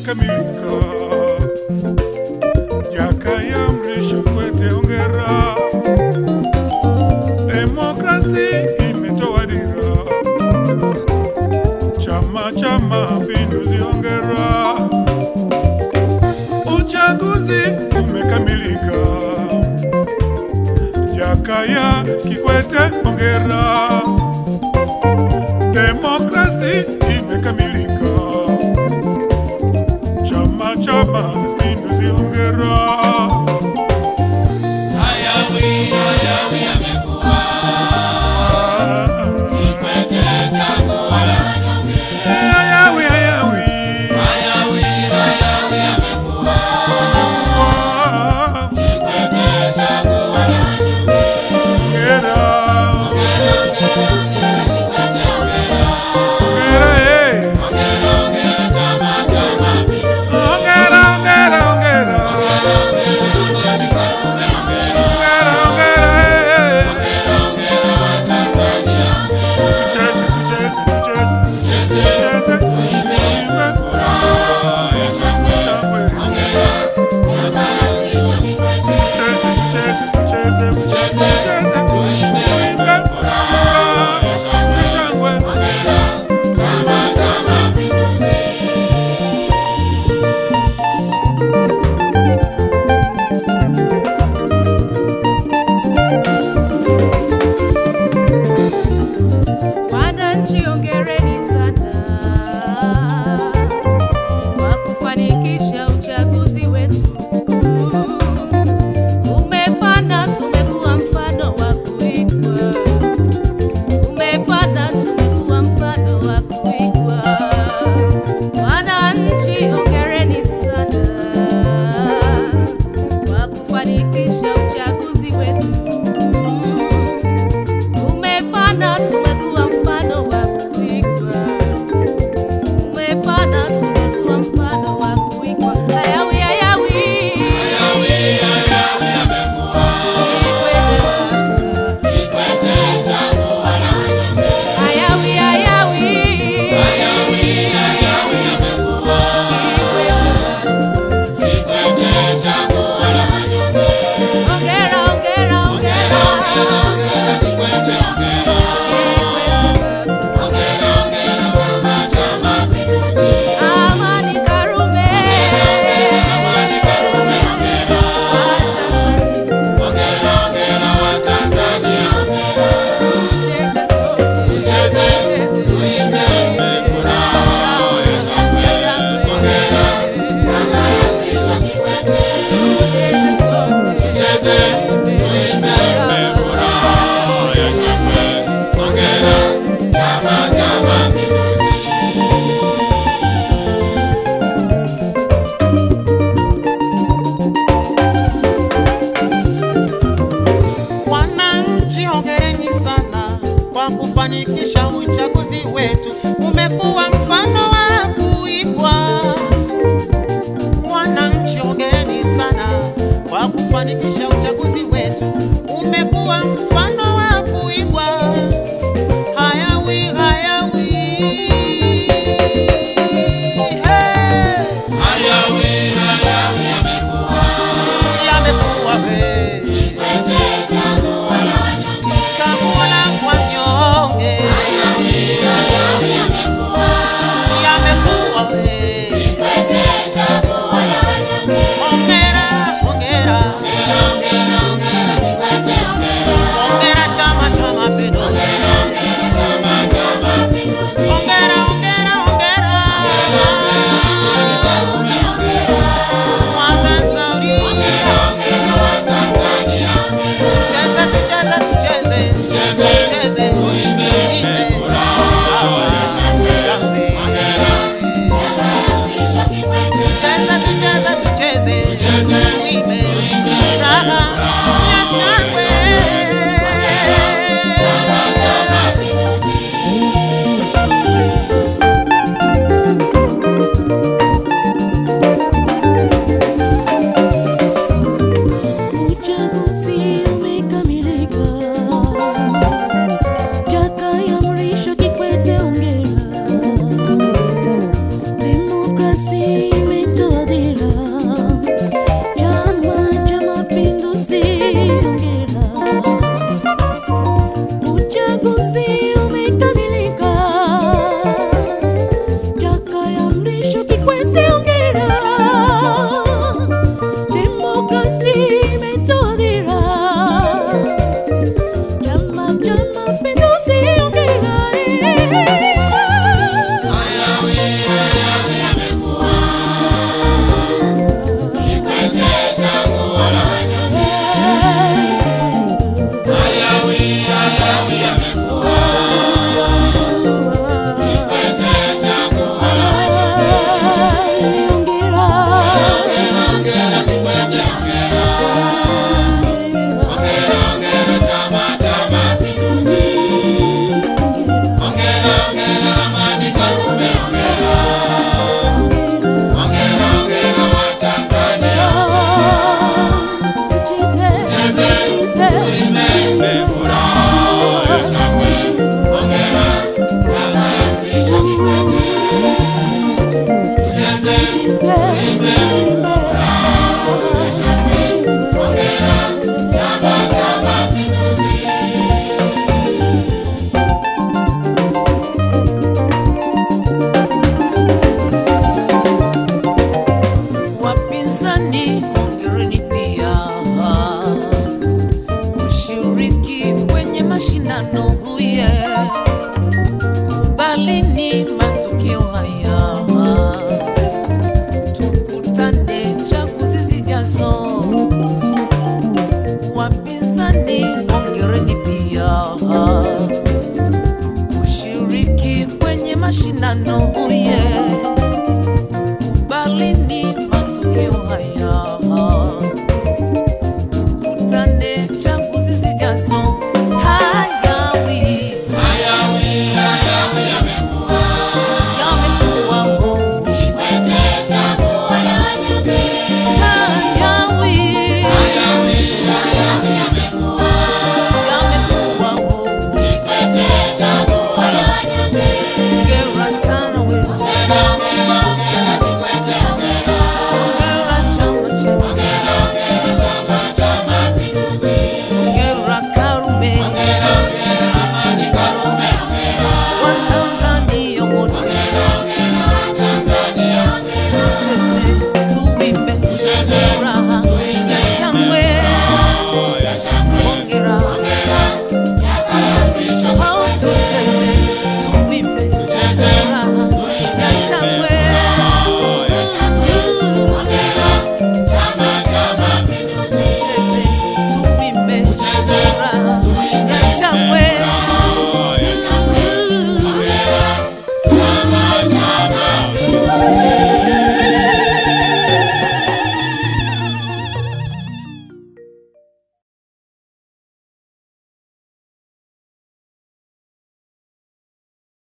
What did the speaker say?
imekamilika. Jakaya Mrisho Kikwete hongera. Demokrasi imetoa dira. Chama cha Mapinduzi hongera. Uchaguzi umekamilika. Jakaya Kikwete hongera. Demokrasi imekamilika. Chama cha Mapinduzi hongera. Hayawi amekuwa Kikwete chaguo la wanyonge. Hayawi amekuwa Kikwete chaguo la wanyonge. hongera. Wananchi hongereni sana kwa kufanikisha uchaguzi wetu. Umefana, tumekuwa mfano wa kuigwa. Umefana, tumekuwa mfano wa kuigwa. Wananchi hongereni sana kwa kufanikisha uchaguzi wetu. Umefana, tumekuwa mfano wa kuigwa. Umefana, tumekuwa mfano wa kuigwa. Hayawi amekuwa Kikwete baba. Kikwete chaguo la wanyonge. Hayawi amekuwa Kikwete baba. Kikwete chaguo la wanyonge. Hongera Kikwete hongera. Kikwete baba. Chama cha Mapinduzi. Amani Karume. Hongera Watanzania. Tucheze sote. Tucheze. Tuimbe furaha ya shangwe. Chama ya Mrisho Kikwete. Tucheze sote. Tuimbe furaha ya shangwe. Hongera Chama cha Mapinduzi. Wananchi hongereni sana kwa kufanikisha uchaguzi wetu. Umekuwa mfano wa kuigwa. Wananchi hongereni sana kwa kufanikisha uchaguzi wetu. Umekuwa mfano wa kuigwa. Hayawi hey. Hayawi amekuwa Yamekuwa Kikwete chaguo la wanyonge. chaguo la wanyonge. amekuwa Yamekuwa Kikwete chaguo la wanyonge. hongera. Kikwete Hongera Chama cha Mapinduzi. Chama cha Mapinduzi. Hongera. Karume hongera. Mwanga nini